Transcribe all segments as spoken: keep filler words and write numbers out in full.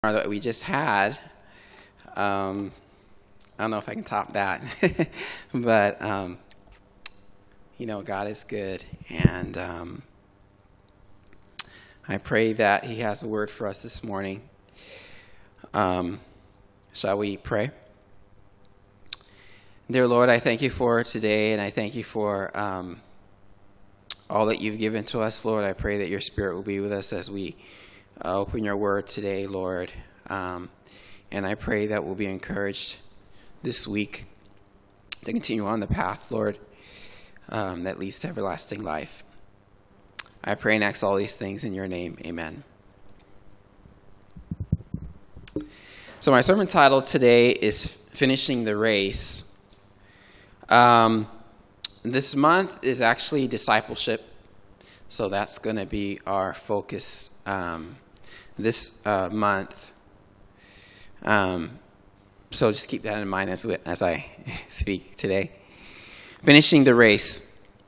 that we just had. Um, I don't know if I can top that, but um, you know, God is good, and um, I pray that He has a word for us this morning. Um, shall we pray? Dear Lord, I thank you for today, and I thank you for um, all that you've given to us, Lord. I pray that your Spirit will be with us as we uh, open your word today, Lord. Um, and I pray that we'll be encouraged this week to continue on the path, Lord, um, that leads to everlasting life. I pray and ask all these things in your name. Amen. So my sermon title today is Finishing the Race. Um, this month is actually discipleship, so that's going to be our focus um, this uh, month. Um, so just keep that in mind as we, as I speak today. Finishing the race.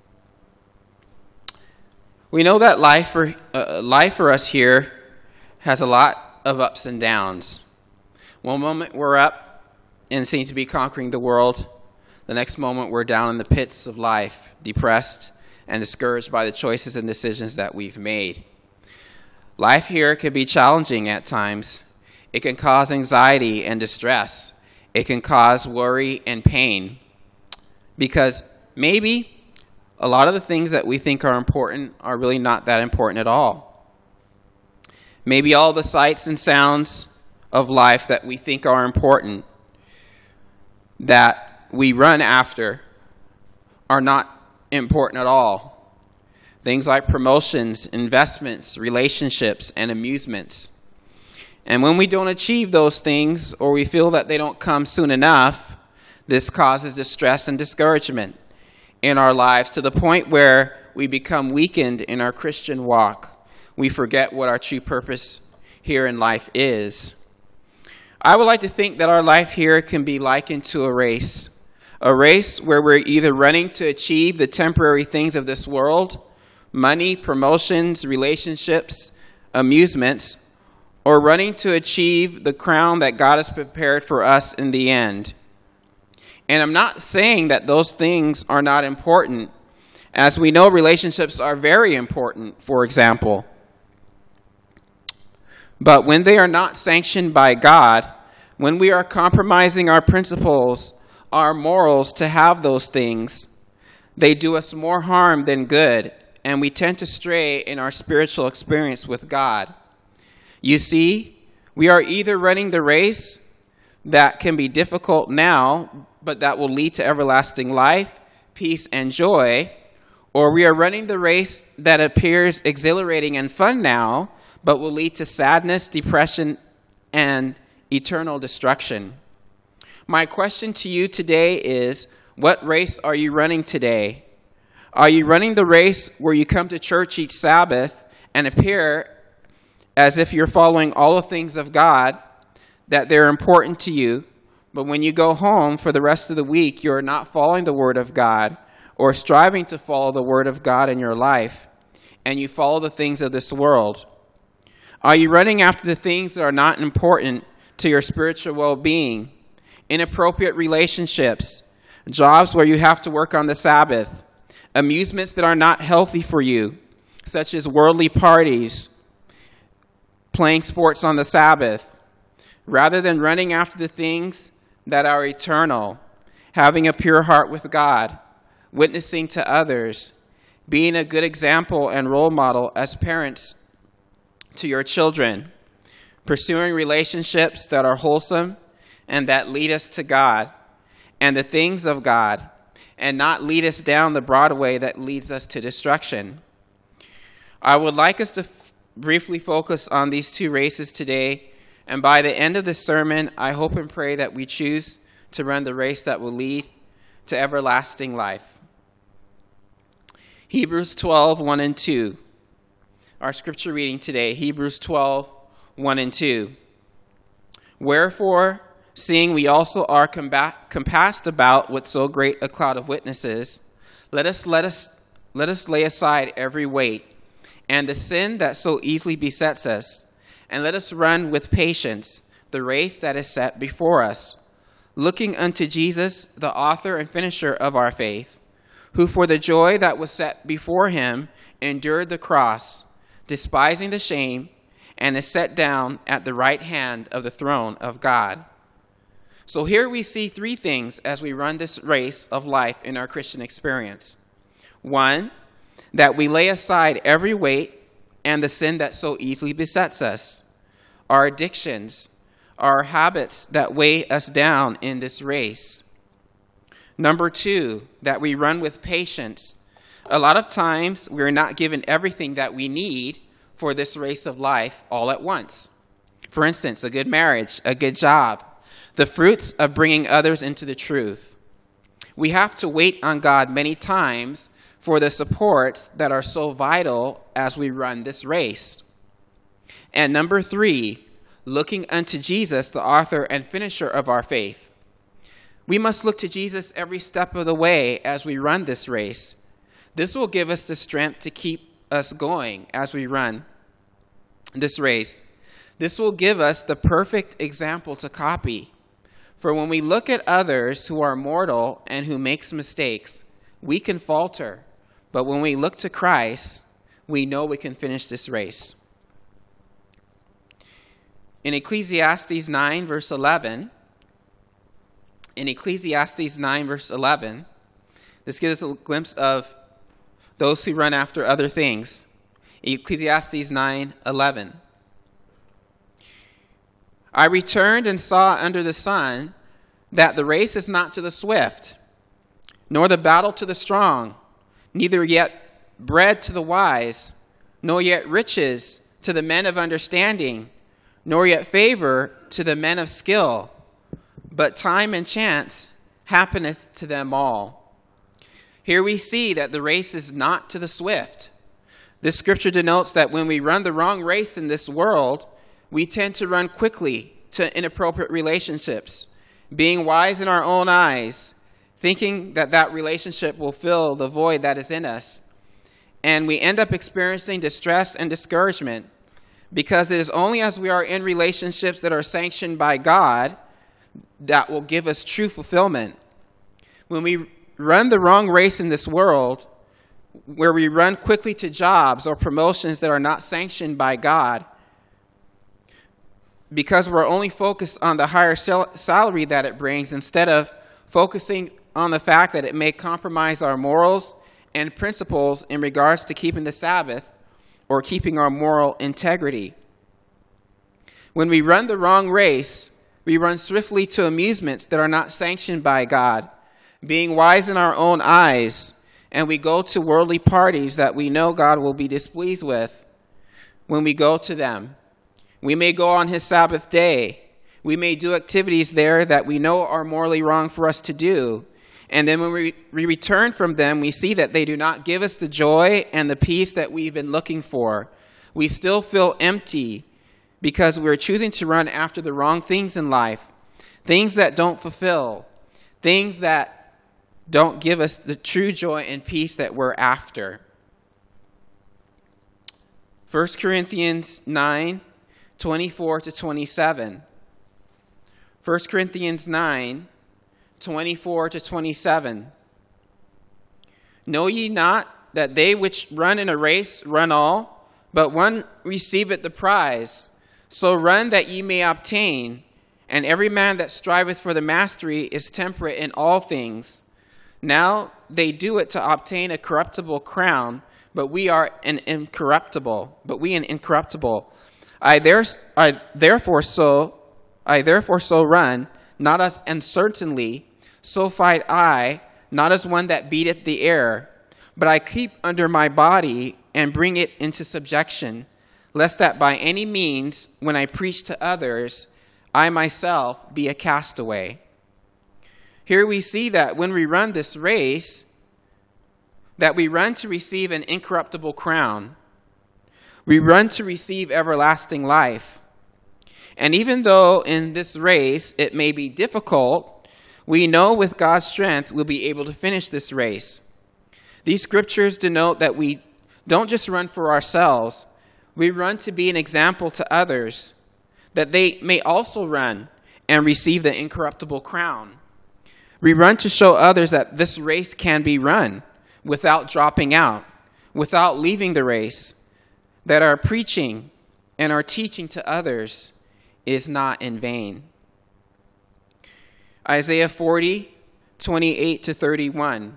We know that life for uh, life for us here has a lot of ups and downs. One moment we're up and seem to be conquering the world. The next moment we're down in the pits of life, depressed and discouraged by the choices and decisions that we've made. Life here can be challenging at times. It can cause anxiety and distress. It can cause worry and pain. Because maybe a lot of the things that we think are important are really not that important at all. Maybe all the sights and sounds of life that we think are important, that we run after, are not important at all. Things like promotions, investments, relationships, and amusements. And when we don't achieve those things, or we feel that they don't come soon enough, this causes distress and discouragement in our lives to the point where we become weakened in our Christian walk. We forget what our true purpose here in life is. I would like to think that our life here can be likened to a race. A race where we're either running to achieve the temporary things of this world, money, promotions, relationships, amusements, or running to achieve the crown that God has prepared for us in the end. And I'm not saying that those things are not important. As we know, relationships are very important, for example. But when they are not sanctioned by God, when we are compromising our principles, our morals to have those things, they do us more harm than good, and we tend to stray in our spiritual experience with God. You see, we are either running the race that can be difficult now, but that will lead to everlasting life, peace, and joy, or we are running the race that appears exhilarating and fun now, but will lead to sadness, depression, and eternal destruction. My question to you today is, what race are you running today? Are you running the race where you come to church each Sabbath and appear as if you're following all the things of God, that they're important to you, but when you go home for the rest of the week, you're not following the Word of God or striving to follow the Word of God in your life, and you follow the things of this world? Are you running after the things that are not important to your spiritual well-being? Inappropriate relationships, jobs where you have to work on the Sabbath, amusements that are not healthy for you, such as worldly parties, playing sports on the Sabbath, rather than running after the things that are eternal, having a pure heart with God, witnessing to others, being a good example and role model as parents to your children, pursuing relationships that are wholesome and that lead us to God and the things of God, and not lead us down the broad way that leads us to destruction. I would like us to f- briefly focus on these two races today, and by the end of this sermon, I hope and pray that we choose to run the race that will lead to everlasting life. Hebrews twelve, one and two. Our scripture reading today, Hebrews twelve, one and two. Wherefore, seeing we also are combat, compassed about with so great a cloud of witnesses, let us let us let us lay aside every weight and the sin that so easily besets us, and let us run with patience the race that is set before us, looking unto Jesus, the author and finisher of our faith, who for the joy that was set before him endured the cross, despising the shame, and is set down at the right hand of the throne of God. So here we see three things as we run this race of life in our Christian experience. One, that we lay aside every weight and the sin that so easily besets us, our addictions, our habits that weigh us down in this race. Number two, that we run with patience. A lot of times we're not given everything that we need for this race of life all at once. For instance, a good marriage, a good job, the fruits of bringing others into the truth. We have to wait on God many times for the supports that are so vital as we run this race. And number three, looking unto Jesus, the author and finisher of our faith. We must look to Jesus every step of the way as we run this race. This will give us the strength to keep us going as we run this race. This will give us the perfect example to copy. For when we look at others who are mortal and who makes mistakes, we can falter. But when we look to Christ, we know we can finish this race. In Ecclesiastes nine, verse eleven, in Ecclesiastes nine, verse eleven, this gives us a glimpse of those who run after other things. Ecclesiastes nine, eleven. I returned and saw under the sun that the race is not to the swift, nor the battle to the strong, neither yet bread to the wise, nor yet riches to the men of understanding, nor yet favor to the men of skill, but time and chance happeneth to them all. Here we see that the race is not to the swift. This scripture denotes that when we run the wrong race in this world, we tend to run quickly to inappropriate relationships, being wise in our own eyes, thinking that that relationship will fill the void that is in us. And we end up experiencing distress and discouragement because it is only as we are in relationships that are sanctioned by God that will give us true fulfillment. When we run the wrong race in this world, where we run quickly to jobs or promotions that are not sanctioned by God, because we're only focused on the higher sal- salary that it brings instead of focusing on the fact that it may compromise our morals and principles in regards to keeping the Sabbath or keeping our moral integrity. When we run the wrong race, we run swiftly to amusements that are not sanctioned by God, being wise in our own eyes, and we go to worldly parties that we know God will be displeased with when we go to them. We may go on his Sabbath day. We may do activities there that we know are morally wrong for us to do. And then when we, we return from them, we see that they do not give us the joy and the peace that we've been looking for. We still feel empty because we're choosing to run after the wrong things in life, things that don't fulfill, things that don't give us the true joy and peace that we're after. First Corinthians nine, twenty-four to twenty-seven. First Corinthians nine, twenty-four to twenty-seven. Know ye not that they which run in a race run all, but one receiveth the prize? So run that ye may obtain. And every man that striveth for the mastery is temperate in all things. Now they do it to obtain a corruptible crown, but we are an incorruptible. But we an incorruptible. I, there, I therefore so I therefore so run, not as uncertainly, so fight I, not as one that beateth the air, but I keep under my body and bring it into subjection, lest that by any means, when I preach to others, I myself be a castaway. Here we see that when we run this race, that we run to receive an incorruptible crown. We run to receive everlasting life. And even though in this race it may be difficult, we know with God's strength we'll be able to finish this race. These scriptures denote that we don't just run for ourselves, We run to be an example to others, that they may also run and receive the incorruptible crown. We run to show others that this race can be run without dropping out, without leaving the race, that our preaching and our teaching to others is not in vain. Isaiah forty, twenty-eight to thirty-one.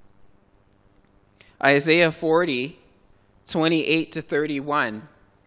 Isaiah forty, twenty-eight to thirty-one.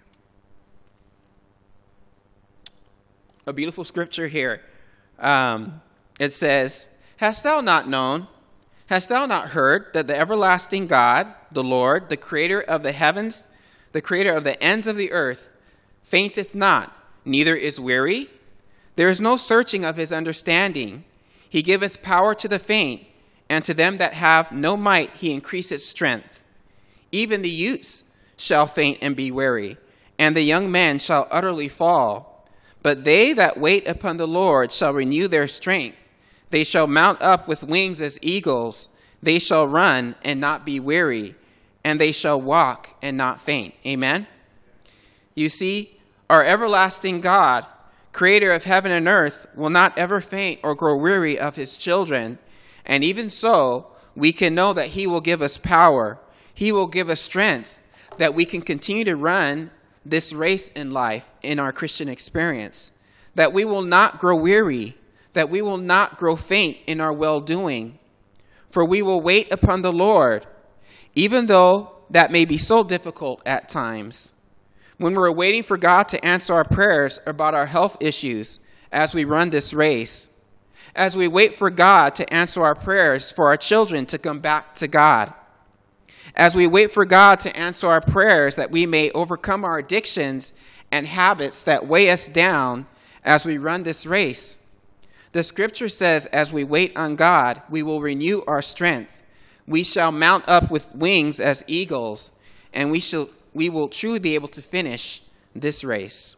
A beautiful scripture here. Um, it says, "Hast thou not known? Hast thou not heard that the everlasting God, the Lord, the creator of the heavens, the creator of the ends of the earth, fainteth not, neither is weary? There is no searching of his understanding. He giveth power to the faint, and to them that have no might he increaseth strength. Even the youths shall faint and be weary, and the young men shall utterly fall. But they that wait upon the Lord shall renew their strength. They shall mount up with wings as eagles. They shall run and not be weary, and they shall walk and not faint." Amen? You see, our everlasting God, creator of heaven and earth, will not ever faint or grow weary of his children. And even so, we can know that he will give us power. He will give us strength, that we can continue to run this race in life in our Christian experience, that we will not grow weary, that we will not grow faint in our well-doing, for we will wait upon the Lord, even though that may be so difficult at times. When we're waiting for God to answer our prayers about our health issues as we run this race, as we wait for God to answer our prayers for our children to come back to God, as we wait for God to answer our prayers that we may overcome our addictions and habits that weigh us down as we run this race. The scripture says, as we wait on God, we will renew our strength. We shall mount up with wings as eagles, and we shall we will truly be able to finish this race.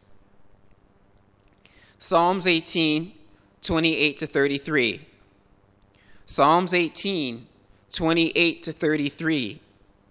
Psalms eighteen, twenty-eight to thirty-three. Psalms eighteen, twenty-eight to thirty-three.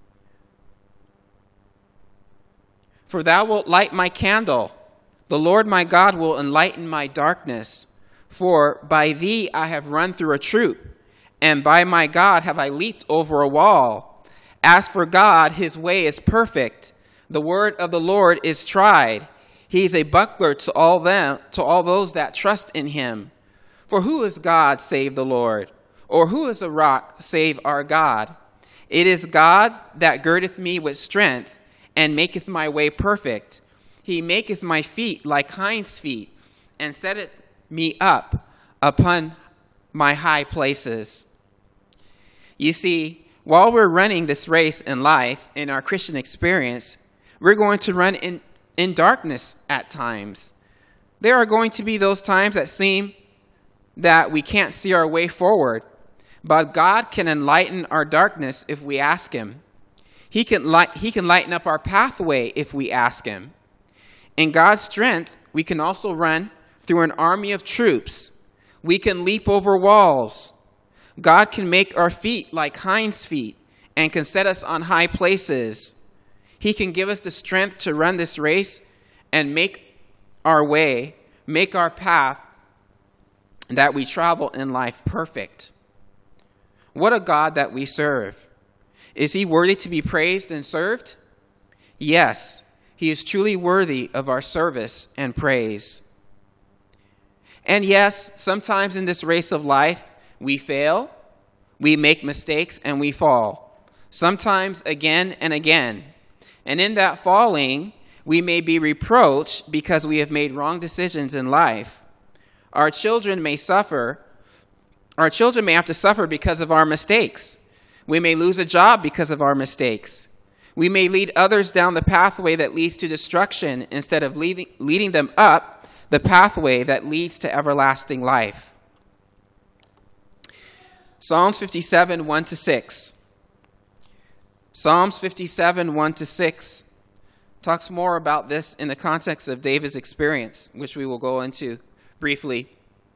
"For thou wilt light my candle. The Lord my God will enlighten my darkness. For by thee I have run through a troop, and by my God have I leaped over a wall. As for God, his way is perfect. The word of the Lord is tried. He is a buckler to all them, to all those that trust in him. For who is God save the Lord? Or who is a rock save our God? It is God that girdeth me with strength, and maketh my way perfect. He maketh my feet like hinds' feet, and setteth me up upon my high places." You see, while we're running this race in life, in our Christian experience, we're going to run in, in darkness at times. There are going to be those times that seem that we can't see our way forward, but God can enlighten our darkness if we ask him. He can light, he can lighten up our pathway if we ask him. In God's strength, we can also run through an army of troops. We can leap over walls. God can make our feet like hinds' feet and can set us on high places. He can give us the strength to run this race and make our way, make our path that we travel in life perfect. What a God that we serve. Is he worthy to be praised and served? Yes, he is truly worthy of our service and praise. And yes, sometimes in this race of life, we fail, we make mistakes, and we fall. Sometimes again and again. And in that falling, we may be reproached because we have made wrong decisions in life. Our children may suffer. Our children may have to suffer because of our mistakes. We may lose a job because of our mistakes. We may lead others down the pathway that leads to destruction instead of leading, leading them up the pathway that leads to everlasting life. Psalms fifty-seven, one to six. Psalms fifty-seven, one to six talks more about this in the context of David's experience, which we will go into briefly.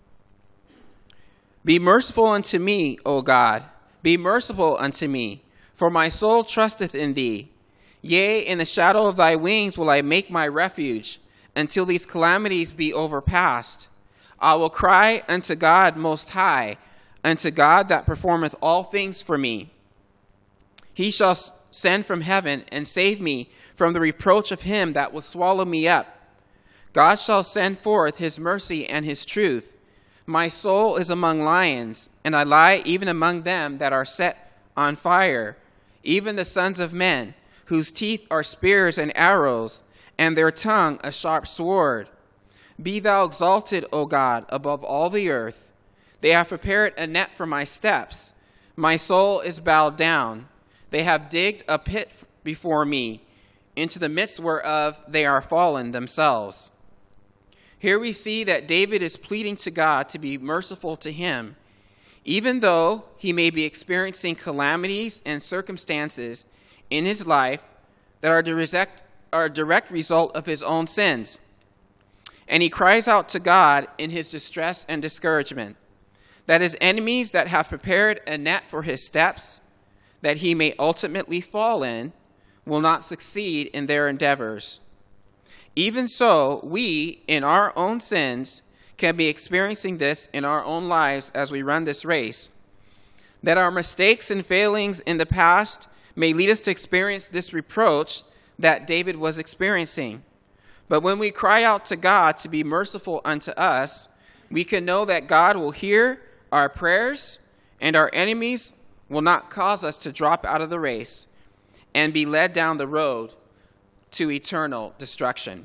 "Be merciful unto me, O God. Be merciful unto me, for my soul trusteth in thee. Yea, in the shadow of thy wings will I make my refuge, until these calamities be overpast. I will cry unto God most high, unto God that performeth all things for me. He shall send from heaven and save me from the reproach of him that will swallow me up. God shall send forth his mercy and his truth. My soul is among lions, and I lie even among them that are set on fire, even the sons of men, whose teeth are spears and arrows, and their tongue a sharp sword. Be thou exalted, O God, above all the earth. They have prepared a net for my steps. My soul is bowed down. They have digged a pit before me, into the midst whereof they are fallen themselves. Here we see that David is pleading to God to be merciful to him, even though he may be experiencing calamities and circumstances in his life that are direct, are a direct result of his own sins. And he cries out to God in his distress and discouragement, that his enemies that have prepared a net for his steps, that he may ultimately fall in, will not succeed in their endeavors. Even so, we, in our own sins, can be experiencing this in our own lives as we run this race. That our mistakes and failings in the past may lead us to experience this reproach that David was experiencing. But when we cry out to God to be merciful unto us, we can know that God will hear our prayers, and our enemies will not cause us to drop out of the race and be led down the road to eternal destruction.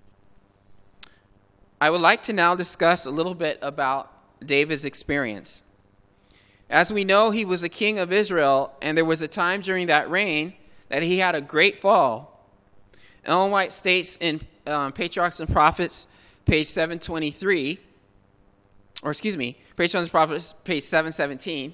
I would like to now discuss a little bit about David's experience. As we know, he was a king of Israel, and there was a time during that reign that he had a great fall. Ellen White states in um, Patriarchs and Prophets, page seven twenty-three, or excuse me, Patriarchs and Prophets, page seven seventeen,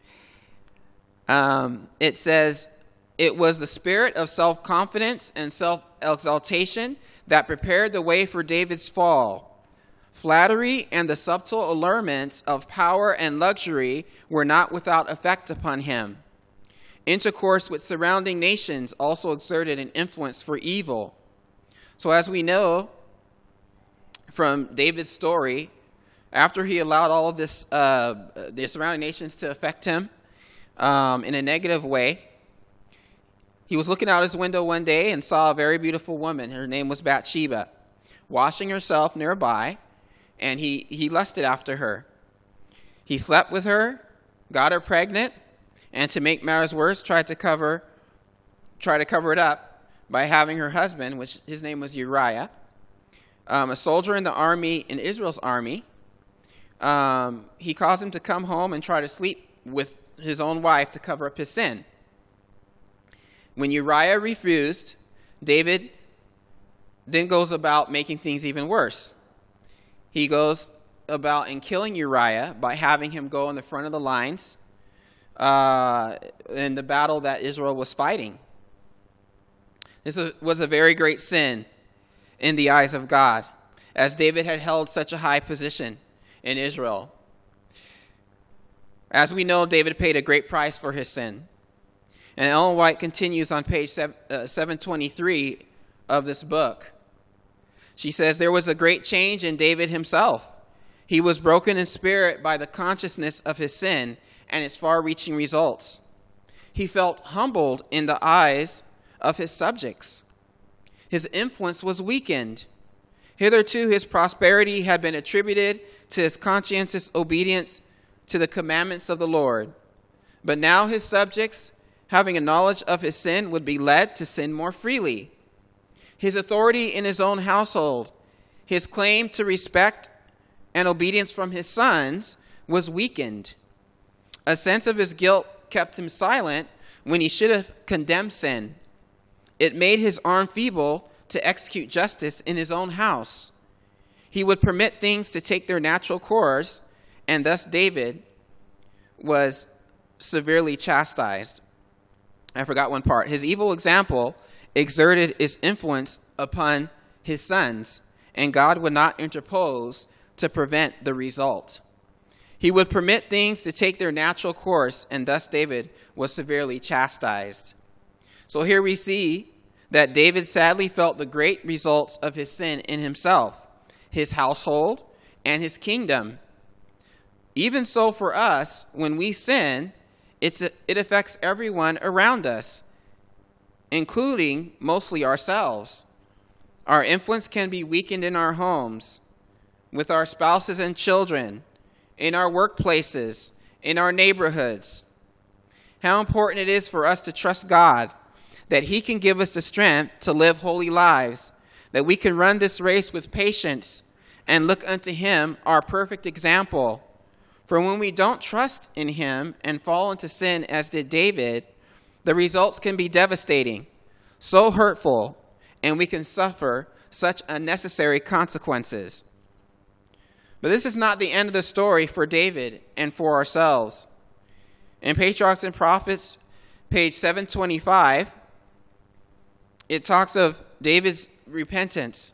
um, it says, "It was the spirit of self-confidence and self-exaltation that prepared the way for David's fall. Flattery and the subtle allurements of power and luxury were not without effect upon him. Intercourse with surrounding nations also exerted an influence for evil." So as we know from David's story, after he allowed all of this, uh, the surrounding nations to affect him um, in a negative way, he was looking out his window one day and saw a very beautiful woman. Her name was Bathsheba, washing herself nearby, and he, he lusted after her. He slept with her, got her pregnant, and to make matters worse, tried to cover, try to cover it up by having her husband, which his name was Uriah, um, a soldier in the army, in Israel's army. Um, he caused him to come home and try to sleep with his own wife to cover up his sin. When Uriah refused, David then goes about making things even worse. He goes about in killing Uriah by having him go in the front of the lines uh, in the battle that Israel was fighting. This was a very great sin in the eyes of God, as David had held such a high position in Israel. As we know, David paid a great price for his sin. And Ellen White continues on page seven twenty-three of this book. She says, "There was a great change in David himself. He was broken in spirit by the consciousness of his sin and its far-reaching results. He felt humbled in the eyes of his subjects. His influence was weakened. Hitherto his prosperity had been attributed to his conscientious obedience to the commandments of the Lord. But now his subjects, having a knowledge of his sin, would be led to sin more freely. His authority in his own household, his claim to respect and obedience from his sons was weakened. A sense of his guilt kept him silent when he should have condemned sin. It made his arm feeble to execute justice in his own house. He would permit things to take their natural course, and thus David was severely chastised." I forgot one part. "His evil example exerted its influence upon his sons, and God would not interpose to prevent the result. He would permit things to take their natural course, and thus David was severely chastised." So here we see that David sadly felt the great results of his sin in himself, his household, and his kingdom. Even so for us, when we sin, it's, it affects everyone around us, including mostly ourselves. Our influence can be weakened in our homes, with our spouses and children, in our workplaces, in our neighborhoods. How important it is for us to trust God, that he can give us the strength to live holy lives, that we can run this race with patience and look unto him, our perfect example. For when we don't trust in him and fall into sin as did David, the results can be devastating, so hurtful, and we can suffer such unnecessary consequences. But this is not the end of the story for David and for ourselves. In Patriarchs and Prophets, page seven twenty-five, it talks of David's repentance.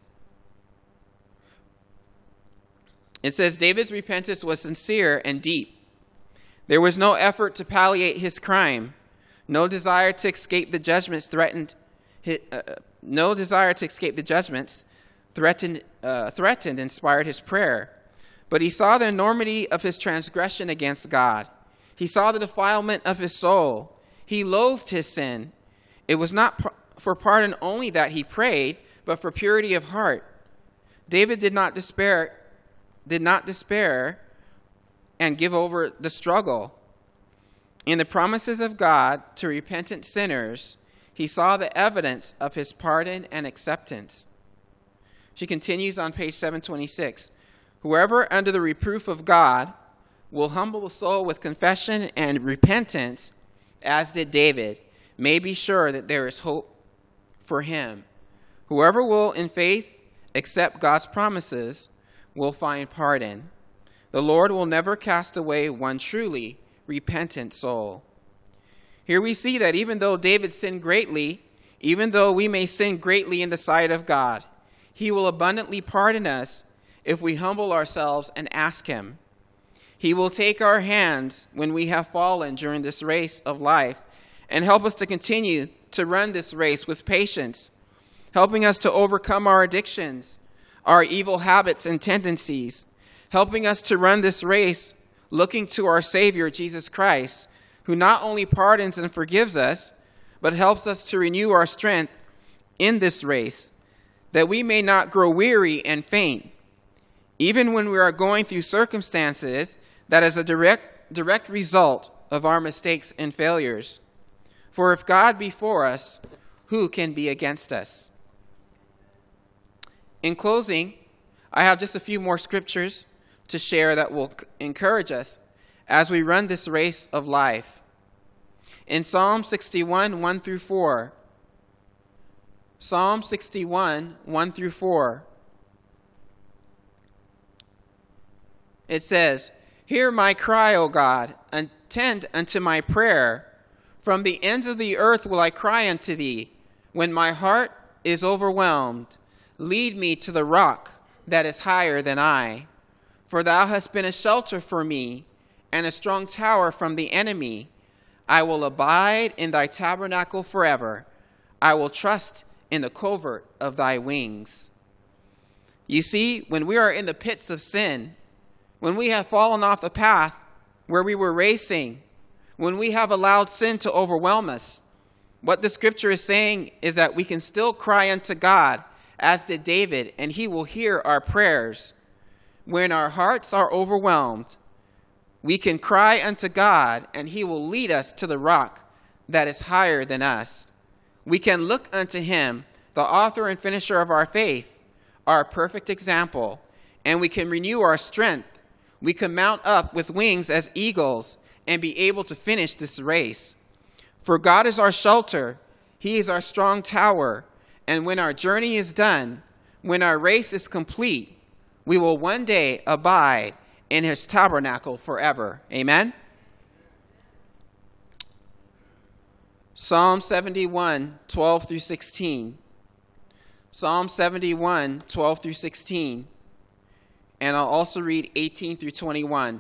It says, David's repentance was sincere and deep. There was no effort to palliate his crime, no desire to escape the judgments threatened, uh, no desire to escape the judgments threatened, uh, threatened inspired his prayer. But he saw the enormity of his transgression against God. He saw the defilement of his soul. He loathed his sin. It was not for pardon only that he prayed, but for purity of heart. David did not despair, did not despair and give over the struggle. In the promises of God to repentant sinners, he saw the evidence of his pardon and acceptance. She continues on page seven twenty-six. Whoever under the reproof of God will humble the soul with confession and repentance, as did David, may be sure that there is hope for him. Whoever will in faith accept God's promises will find pardon. The Lord will never cast away one truly repentant soul. Here we see that even though David sinned greatly, even though we may sin greatly in the sight of God, he will abundantly pardon us if we humble ourselves and ask him. He will take our hands when we have fallen during this race of life and help us to continue to run this race with patience, helping us to overcome our addictions, our evil habits and tendencies, helping us to run this race looking to our Savior, Jesus Christ, who not only pardons and forgives us, but helps us to renew our strength in this race, that we may not grow weary and faint, even when we are going through circumstances that is a direct, direct result of our mistakes and failures. For if God be for us, who can be against us? In closing, I have just a few more scriptures to share that will encourage us as we run this race of life. In Psalm sixty-one, one through four, Psalm sixty-one, one through four, it says, Hear my cry, O God, attend unto my prayer. From the ends of the earth will I cry unto thee. When my heart is overwhelmed, lead me to the rock that is higher than I. For thou hast been a shelter for me, and a strong tower from the enemy. I will abide in thy tabernacle forever. I will trust in the covert of thy wings. You see, when we are in the pits of sin, when we have fallen off the path where we were racing, when we have allowed sin to overwhelm us, what the scripture is saying is that we can still cry unto God, as did David, and he will hear our prayers. When our hearts are overwhelmed, we can cry unto God, and he will lead us to the rock that is higher than us. We can look unto him, the author and finisher of our faith, our perfect example, and we can renew our strength. We can mount up with wings as eagles and be able to finish this race. For God is our shelter, he is our strong tower, and when our journey is done, when our race is complete, we will one day abide in his tabernacle forever. Amen? Psalm seventy-one, twelve through sixteen. Psalm seventy-one, twelve through sixteen. And I'll also read eighteen through twenty-one.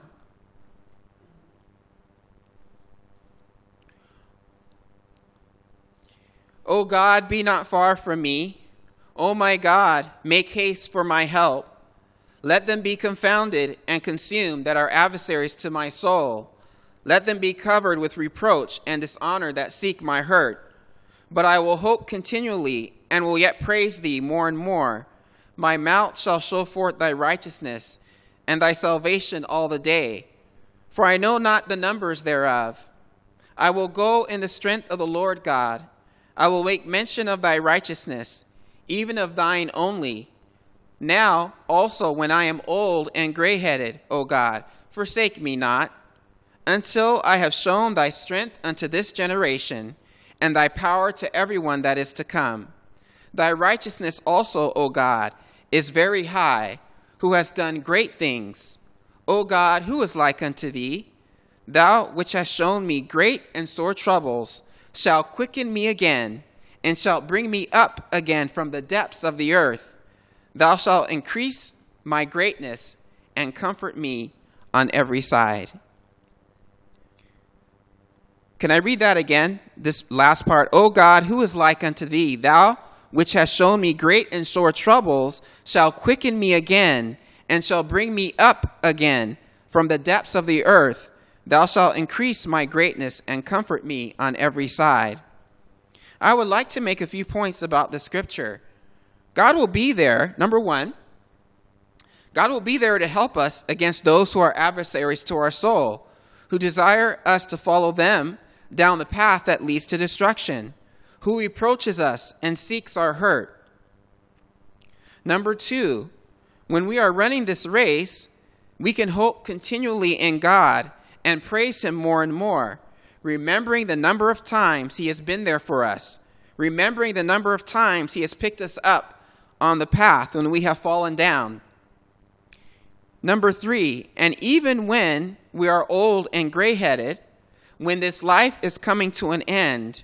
O God, be not far from me. O my God, make haste for my help. Let them be confounded and consumed that are adversaries to my soul. Let them be covered with reproach and dishonor that seek my hurt. But I will hope continually and will yet praise thee more and more. My mouth shall show forth thy righteousness and thy salvation all the day. For I know not the numbers thereof. I will go in the strength of the Lord God. I will make mention of thy righteousness, even of thine only. Now also when I am old and gray-headed, O God, forsake me not, until I have shown thy strength unto this generation, and thy power to everyone that is to come. Thy righteousness also, O God, is very high, who hast done great things. O God, who is like unto thee? Thou which hast shown me great and sore troubles, shalt quicken me again, and shalt bring me up again from the depths of the earth. Thou shalt increase my greatness and comfort me on every side. Can I read that again? This last part. O God, who is like unto thee? Thou which hast shown me great and sore troubles, shall quicken me again, and shall bring me up again from the depths of the earth. Thou shalt increase my greatness and comfort me on every side. I would like to make a few points about the scripture. God will be there, number one, God will be there to help us against those who are adversaries to our soul, who desire us to follow them down the path that leads to destruction, who reproaches us and seeks our hurt. Number two, when we are running this race, we can hope continually in God and praise him more and more, remembering the number of times he has been there for us, remembering the number of times he has picked us up on the path when we have fallen down. Number three, and even when we are old and gray-headed, when this life is coming to an end,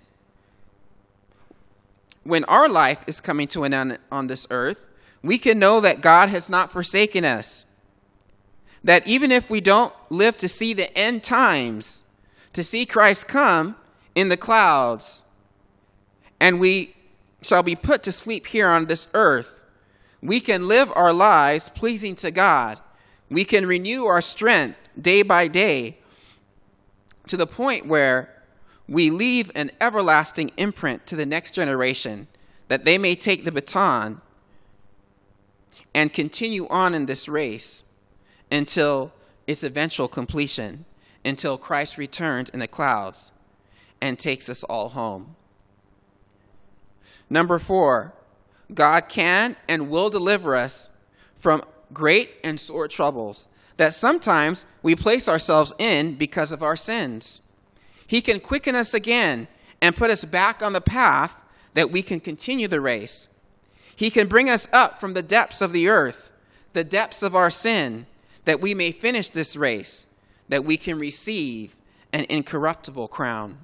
when our life is coming to an end on this earth, we can know that God has not forsaken us. That even if we don't live to see the end times, to see Christ come in the clouds, and we shall be put to sleep here on this earth, we can live our lives pleasing to God. We can renew our strength day by day to the point where we leave an everlasting imprint to the next generation, that they may take the baton and continue on in this race until its eventual completion, until Christ returns in the clouds and takes us all home. Number four, God can and will deliver us from great and sore troubles that sometimes we place ourselves in because of our sins. He can quicken us again and put us back on the path that we can continue the race. He can bring us up from the depths of the earth, the depths of our sin, that we may finish this race, that we can receive an incorruptible crown.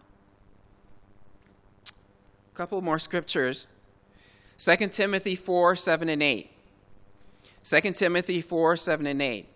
A couple more scriptures. Second Timothy four, seven and eight. Second Timothy four, seven and eight.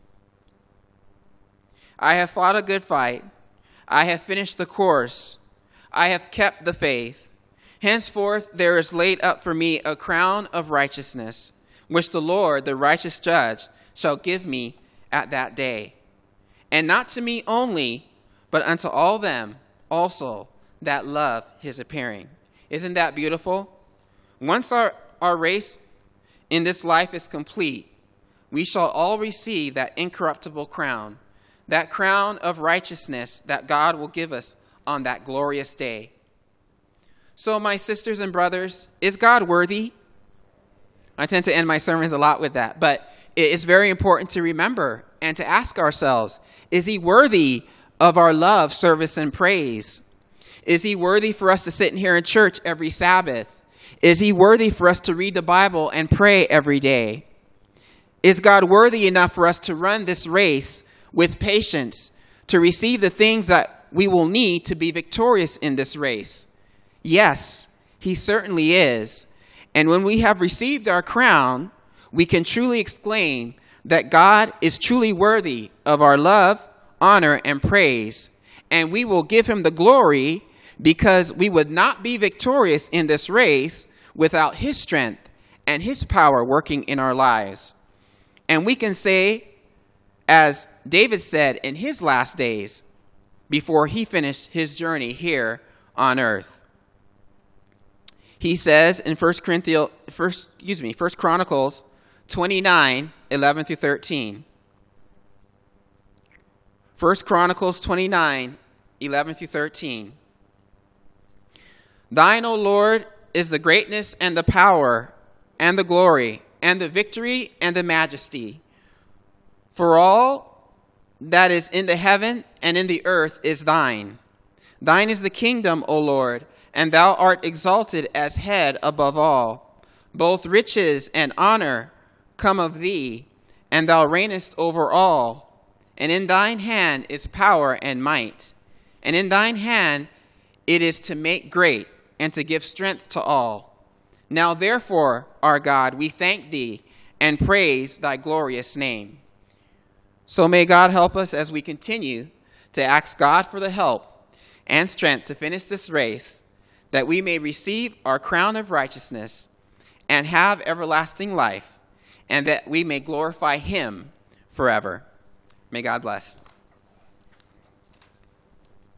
I have fought a good fight. I have finished the course. I have kept the faith. Henceforth there is laid up for me a crown of righteousness, which the Lord, the righteous judge, shall give me at that day. And not to me only, but unto all them also that love his appearing. Isn't that beautiful? Once our, our race in this life is complete, we shall all receive that incorruptible crown, that crown of righteousness that God will give us on that glorious day. So, my sisters and brothers, is God worthy? I tend to end my sermons a lot with that, but it's very important to remember and to ask ourselves, is he worthy of our love, service, and praise? Is he worthy for us to sit in here in church every Sabbath? Is he worthy for us to read the Bible and pray every day? Is God worthy enough for us to run this race with patience, to receive the things that we will need to be victorious in this race? Yes, he certainly is. And when we have received our crown, we can truly exclaim that God is truly worthy of our love, honor, and praise. And we will give him the glory because we would not be victorious in this race without his strength and his power working in our lives. And we can say, as David said in his last days, before he finished his journey here on earth. He says in First Corinthians, first, excuse me, First Chronicles twenty-nine, eleven through thirteen. First Chronicles twenty-nine, eleven through thirteen. Thine, O Lord, is the greatness and the power and the glory and the victory and the majesty. For all that is in the heaven and in the earth is thine. Thine is the kingdom, O Lord, and thou art exalted as head above all. Both riches and honor come of thee, and thou reignest over all. And in thine hand is power and might. And in thine hand it is to make great and to give strength to all. Now therefore, our God, we thank thee and praise thy glorious name. So may God help us as we continue to ask God for the help and strength to finish this race, that we may receive our crown of righteousness and have everlasting life, and that we may glorify him forever. May God bless.